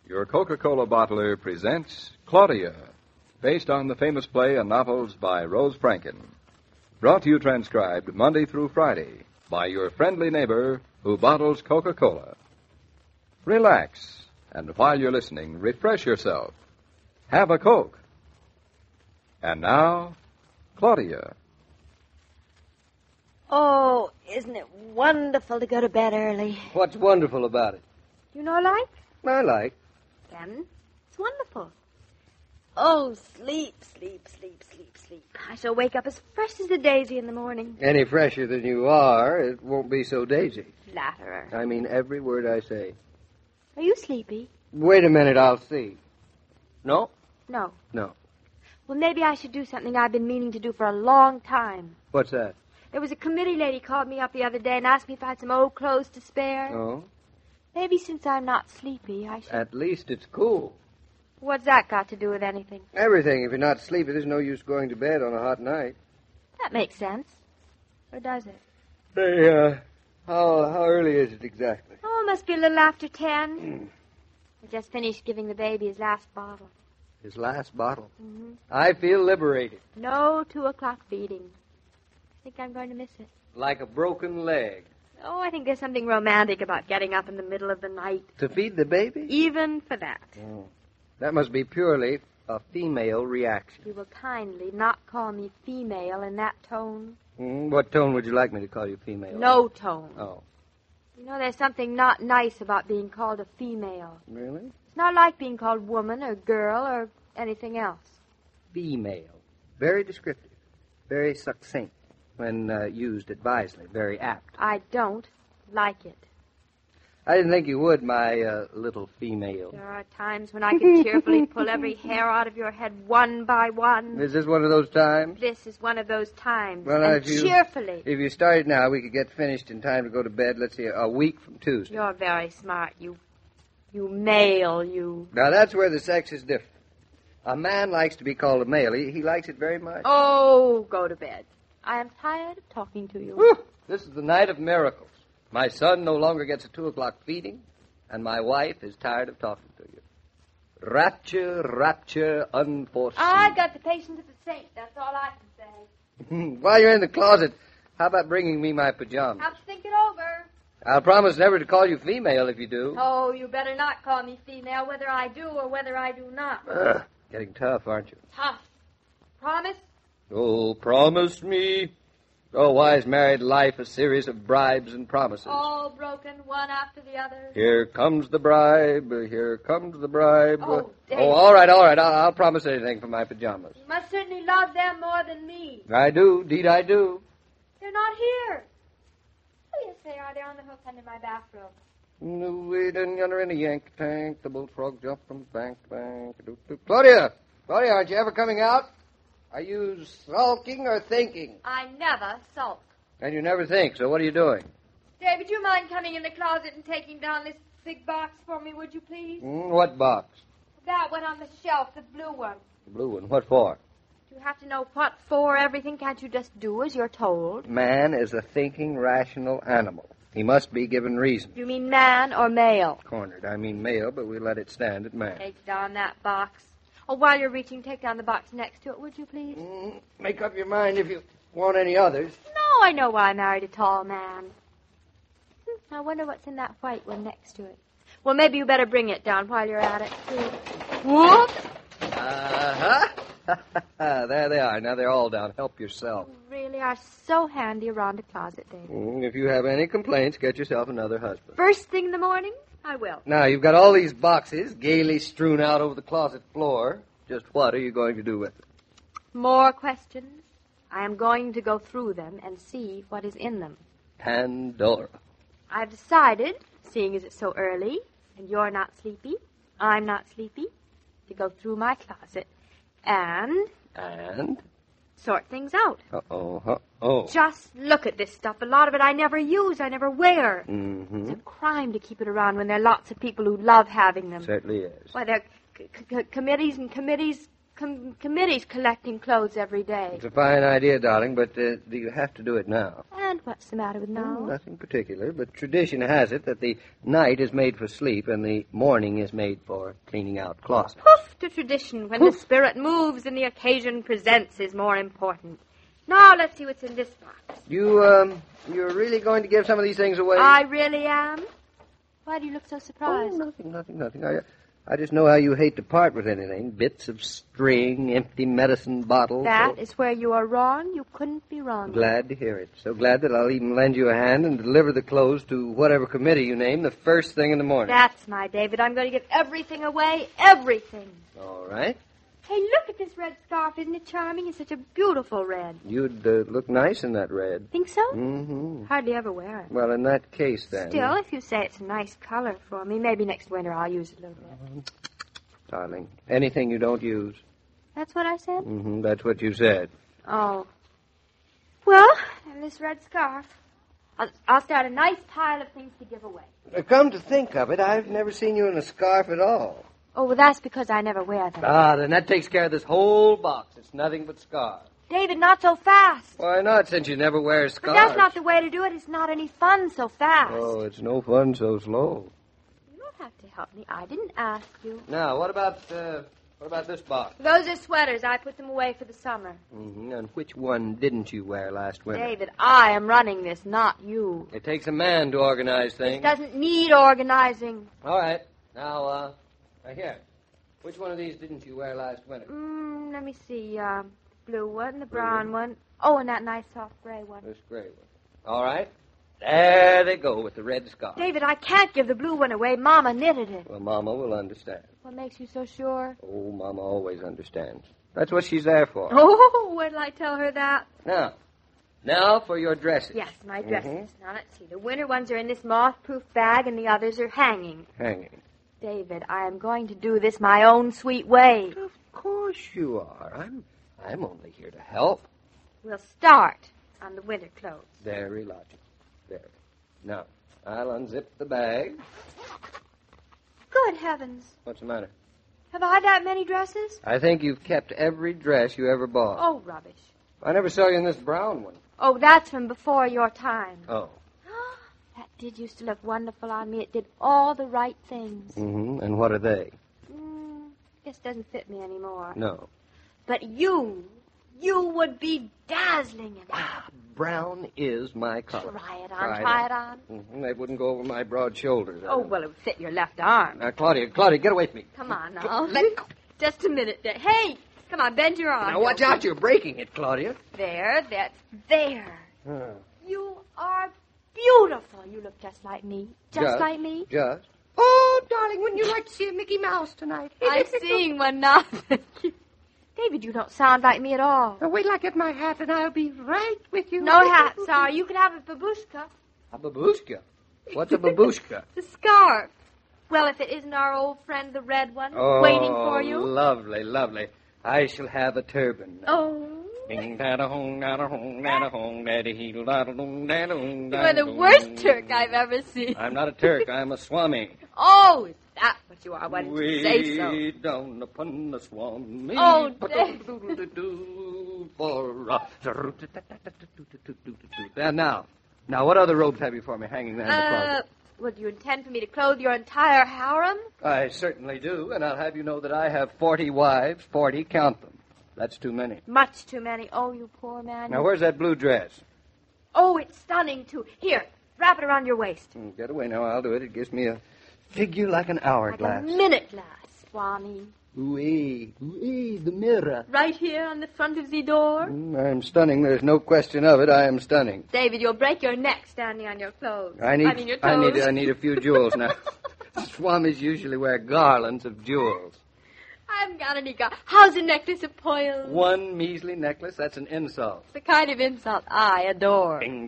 Your Coca-Cola bottler presents Claudia, based on the famous play and novels by Rose Franken. Brought to you transcribed Monday through Friday by your friendly neighbor who bottles Coca-Cola. Relax, and while you're listening, refresh yourself. Have a Coke. And now, Claudia. Oh, isn't it wonderful to go to bed early? What's wonderful about it? You know like? I like. Then it's wonderful. Oh, sleep, sleep, sleep, sleep, sleep. I shall wake up as fresh as a daisy in the morning. Any fresher than you are, it won't be so daisy. Flatterer. I mean every word I say. Are you sleepy? Wait a minute, I'll see. No? No. No. Well, maybe I should do something I've been meaning to do for a long time. What's that? There was a committee lady called me up the other day and asked me if I had some old clothes to spare. Oh? Maybe since I'm not sleepy, I should... At least it's cool. What's that got to do with anything? Everything. If you're not sleepy, there's no use going to bed on a hot night. That makes sense. Or does it? Hey, how early is it exactly? Oh, it must be a little after 10. I just finished giving the baby his last bottle. His last bottle. Mm-hmm. I feel liberated. No 2 o'clock feeding. I think I'm going to miss it. Like a broken leg. Oh, I think there's something romantic about getting up in the middle of the night. To feed the baby? Even for that. Oh. That must be purely a female reaction. You will kindly not call me female in that tone. What tone would you like me to call you female? No tone. Oh. You know, there's something not nice about being called a female. Really? It's not like being called woman or girl or anything else. Female. Very descriptive. Very succinct. When used advisedly. Very apt. I don't like it. I didn't think you would, my little female. There are times when I could cheerfully pull every hair out of your head one by one. Is this one of those times? This is one of those times. Well, and cheerfully. If you started now, we could get finished in time to go to bed, let's see, a week from Tuesday. You're very smart, you male, you... Now, that's where the sex is different. A man likes to be called a male. He likes it very much. Oh, go to bed. I am tired of talking to you. Whew. This is the night of miracles. My son no longer gets a 2 o'clock feeding, and my wife is tired of talking to you. Rapture, unforeseen. I've got the patience of a saint. That's all I can say. While you're in the closet, how about bringing me my pajamas? Have to think it over. I'll promise never to call you female if you do. Oh, you better not call me female, whether I do or whether I do not. Getting tough, aren't you? Tough. Promise? Oh, promise me. Oh, why is married life a series of bribes and promises? All broken, one after the other. Here comes the bribe. Here comes the bribe. Oh, David. Oh, all right. I'll promise anything for my pajamas. You must certainly love them more than me. I do. Indeed, I do. They're not here. Oh, yes, they are. They're on the hook under my bathrobe. Way down yonder in a yank tank, the bullfrog jumped from bank to bank. Claudia, aren't you ever coming out? Are you sulking or thinking? I never sulk. And you never think, so what are you doing? David, do you mind coming in the closet and taking down this big box for me, would you please? What box? That one on the shelf, the blue one. The blue one. What for? Do you have to know what for everything? Can't you just do as you're told? Man is a thinking, rational animal. He must be given reason. You mean man or male? Cornered. I mean male, but we let it stand at man. Take down that box. Oh, while you're reaching, take down the box next to it, would you please? Make up your mind if you want any others. No, I know why I married a tall man. I wonder what's in that white one next to it. Well, maybe you better bring it down while you're at it, too. Whoop! Uh-huh. There they are. Now they're all down. Help yourself. You really are so handy around a closet, David. If you have any complaints, get yourself another husband. First thing in the morning, I will. Now, you've got all these boxes gaily strewn out over the closet floor. Just what are you going to do with them? More questions? I am going to go through them and see what is in them. Pandora. I've decided, seeing as it's so early, and you're not sleepy, I'm not sleepy, to go through my closet and sort things out. Uh-oh. Just look at this stuff. A lot of it I never use, I never wear. Mm-hmm. It's a crime to keep it around when there are lots of people who love having them. Certainly is. Why, there are committees and committees, committee's collecting clothes every day. It's a fine idea, darling, but do you have to do it now? And what's the matter with now? Nothing particular, but tradition has it that the night is made for sleep and the morning is made for cleaning out closets. Poof to tradition. When the spirit moves and the occasion presents is more important. Now let's see what's in this box. You're really going to give some of these things away? I really am. Why do you look so surprised? Oh, nothing. I just know how you hate to part with anything. Bits of string, empty medicine bottles. That is where you are wrong. You couldn't be wrong. Glad to hear it. So glad that I'll even lend you a hand and deliver the clothes to whatever committee you name the first thing in the morning. That's my David. I'm going to give everything away. Everything. All right. Hey, look at this red scarf. Isn't it charming? It's such a beautiful red. You'd look nice in that red. Think so? Mm-hmm. Hardly ever wear it. Well, in that case, then. Still, if you say it's a nice color for me, maybe next winter I'll use it a little bit. Darling, anything you don't use. That's what I said? Mm-hmm, that's what you said. Oh. Well, and this red scarf. I'll start a nice pile of things to give away. Come to think of it, I've never seen you in a scarf at all. Oh, well, that's because I never wear them. Ah, then that takes care of this whole box. It's nothing but scarves. David, not so fast. Why not, since you never wear But scarves? that's not the way to do it. It's not any fun so fast. Oh, it's no fun so slow. You don't have to help me. I didn't ask you. Now, what about this box? Those are sweaters. I put them away for the summer. Mm-hmm. And which one didn't you wear last winter? David, I am running this, not you. It takes a man to organize It things. doesn't need organizing. All right. Now, right here. Which one of these didn't you wear last winter? Let me see. Blue one, the brown one. Oh, and that nice soft gray one. This gray one. All right. There they go with the red scarf. David, I can't give the blue one away. Mama knitted it. Well, Mama will understand. What makes you so sure? Oh, Mama always understands. That's what she's there for. Oh, when'll I tell her that? Now for your dresses. Yes, my dresses. Now, let's see. The winter ones are in this moth-proof bag, and the others are hanging. Hanging. David, I am going to do this my own sweet way. Of course you are. I'm only here to help. We'll start on the winter clothes. Very logical. Very. Now, I'll unzip the bag. Good heavens. What's the matter? Have I that many dresses? I think you've kept every dress you ever bought. Oh, rubbish. I never saw you in this brown one. Oh, that's from before your time. Oh. That did used to look wonderful on me. It did all the right things. Mm-hmm. And what are they? Guess it doesn't fit me anymore. No. But you would be dazzling in it. Brown is my color. Try it on. Mm-hmm. It wouldn't go over my broad shoulders. Oh, well, it would fit your left arm. Now, Claudia, get away from me. Come on now. Let go. Just a minute. Hey, come on, bend your arm. Now, watch out. You're breaking it, Claudia. There. You are beautiful. You look just like me. Just like me. Just. Oh, darling, wouldn't you like to see a Mickey Mouse tonight? I'm seeing one now. Thank you. David, you don't sound like me at all. Now, wait till I get my hat, and I'll be right with you. No hat, sorry. You could have a babushka. A babushka? What's a babushka? The scarf. Well, if it isn't our old friend, the red one, waiting for you. Lovely, lovely. I shall have a turban. Oh. You're You are the worst Turk I've ever seen. I'm not a Turk. I'm a Swami. Oh, is that what you are? Why didn't you say so? Way down upon the Swami. Oh, Dave. Now, what other robes have you for me hanging there in the closet? Well, do you intend for me to clothe your entire harem? I certainly do, and I'll have you know that I have 40 wives, 40, count them. That's too many. Much too many. Oh, you poor man. Now, where's that blue dress? Oh, it's stunning, too. Here, wrap it around your waist. Get away now, I'll do it. It gives me a figure like an hourglass. Like a minute glass, Swami. Ooh-ee, the mirror. Right here on the front of the door. I'm stunning. There's no question of it. I am stunning. David, you'll break your neck standing on your clothes. I need your toes. I need a few jewels now. Swamis usually wear garlands of jewels. I haven't got any How's a necklace of pearls? One measly necklace, that's an insult. It's the kind of insult I adore. If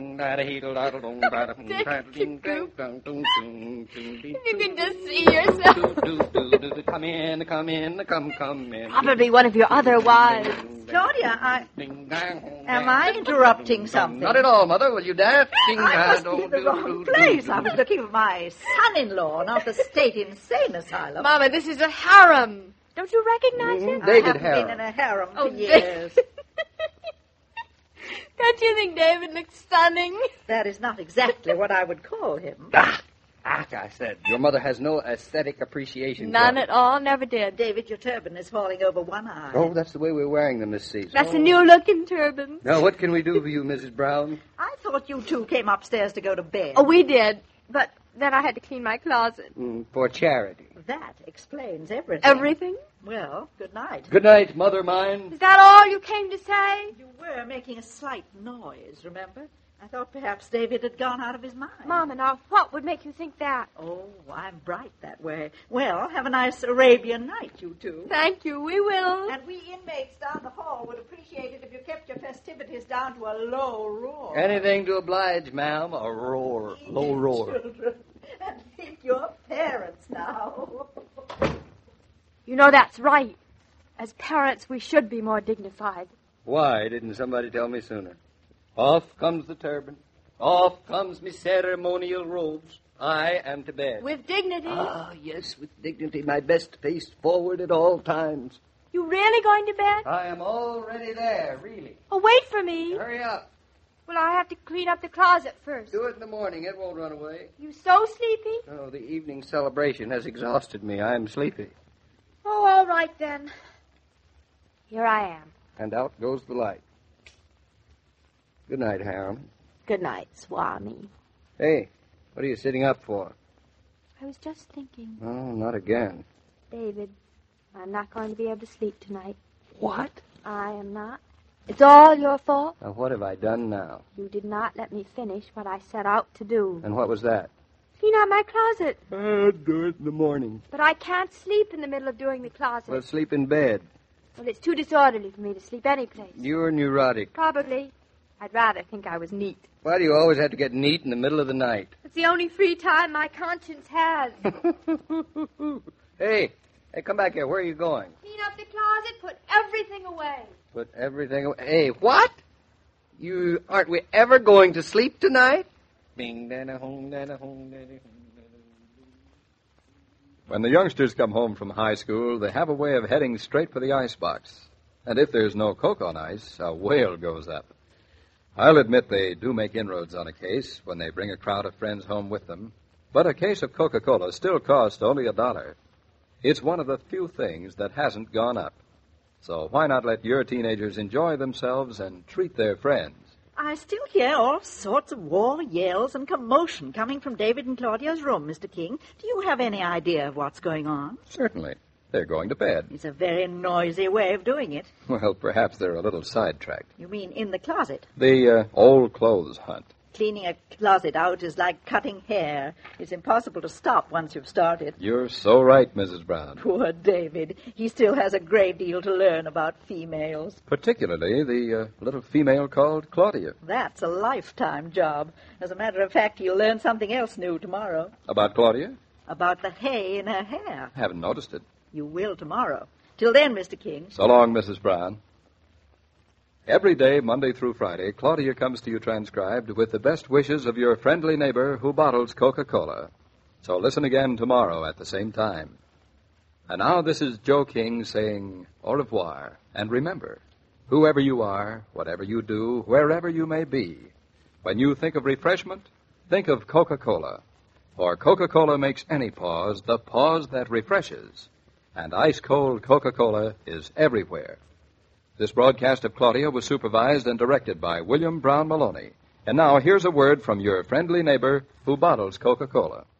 you can just see yourself. Come in. Probably one of your other wives. Claudia, am I interrupting something? Not at all, Mother. Will you dance? I must be in the wrong place. I was looking for my son-in-law, not the state insane asylum. Mama, this is a harem. Don't you recognize him? David I haven't Harem. been in a harem for Oh, years. Don't you think David looks stunning? That is not exactly what I would call him. Like I said, your mother has no aesthetic appreciation. None for it. at all. Never did. David, your turban is falling over one eye. Oh, that's the way we're wearing them this season. That's a new-looking turban. Now, what can we do for you, Mrs. Brown? I thought you two came upstairs to go to bed. Oh, we did. But then I had to clean my closet. For charity. That explains everything. Everything? Well, good night. Good night, mother mine. Is that all you came to say? You were making a slight noise, remember? I thought perhaps David had gone out of his mind. Mama, now, what would make you think that? Oh, I'm bright that way. Well, have a nice Arabian night, you two. Thank you. We will. And we inmates down the hall would appreciate it if you kept your festivities down to a low roar. Anything to oblige, ma'am. A roar. Low roar. Children. And think your parents now. You know that's right. As parents, we should be more dignified. Why didn't somebody tell me sooner? Off comes the turban. Off comes me ceremonial robes. I am to bed. With dignity. Ah, yes, with dignity, my best face forward at all times. You really going to bed? I am already there, really. Oh, wait for me. Hurry up. Well, I have to clean up the closet first. Do it in the morning. It won't run away. You so sleepy? Oh, the evening celebration has exhausted me. I am sleepy. Oh, all right then. Here I am. And out goes the light. Good night, Harem. Good night, Swami. Hey, what are you sitting up for? I was just thinking. Oh, not again. David, I'm not going to be able to sleep tonight. What? I am not. It's all your fault. Now, what have I done now? You did not let me finish what I set out to do. And what was that? Clean out my closet. I'll do it in the morning. But I can't sleep in the middle of doing the closet. Well, sleep in bed. Well, it's too disorderly for me to sleep any place. You're neurotic. Probably. I'd rather think I was neat. Why do you always have to get neat in the middle of the night? It's the only free time my conscience has. Hey, come back here. Where are you going? Clean up the closet, put everything away. Put everything away. Hey, what? Aren't we ever going to sleep tonight? Bing, dana, home, dana, home, dana, home. When the youngsters come home from high school, they have a way of heading straight for the icebox. And if there's no Coke on ice, a wail goes up. I'll admit they do make inroads on a case when they bring a crowd of friends home with them, but a case of Coca-Cola still costs only $1. It's one of the few things that hasn't gone up. So why not let your teenagers enjoy themselves and treat their friends? I still hear all sorts of war yells and commotion coming from David and Claudia's room, Mr. King. Do you have any idea of what's going on? Certainly. They're going to bed. It's a very noisy way of doing it. Well, perhaps they're a little sidetracked. You mean in the closet? The old clothes hunt. Cleaning a closet out is like cutting hair. It's impossible to stop once you've started. You're so right, Mrs. Brown. Poor David. He still has a great deal to learn about females. Particularly the little female called Claudia. That's a lifetime job. As a matter of fact, he'll learn something else new tomorrow. About Claudia? About the hay in her hair. Haven't noticed it. You will tomorrow. Till then, Mr. King. So long, Mrs. Brown. Every day, Monday through Friday, Claudia comes to you transcribed with the best wishes of your friendly neighbor who bottles Coca-Cola. So listen again tomorrow at the same time. And now this is Joe King saying au revoir. And remember, whoever you are, whatever you do, wherever you may be, when you think of refreshment, think of Coca-Cola. For Coca-Cola makes any pause the pause that refreshes. And ice-cold Coca-Cola is everywhere. This broadcast of Claudia was supervised and directed by William Brown Maloney. And now here's a word from your friendly neighbor who bottles Coca-Cola.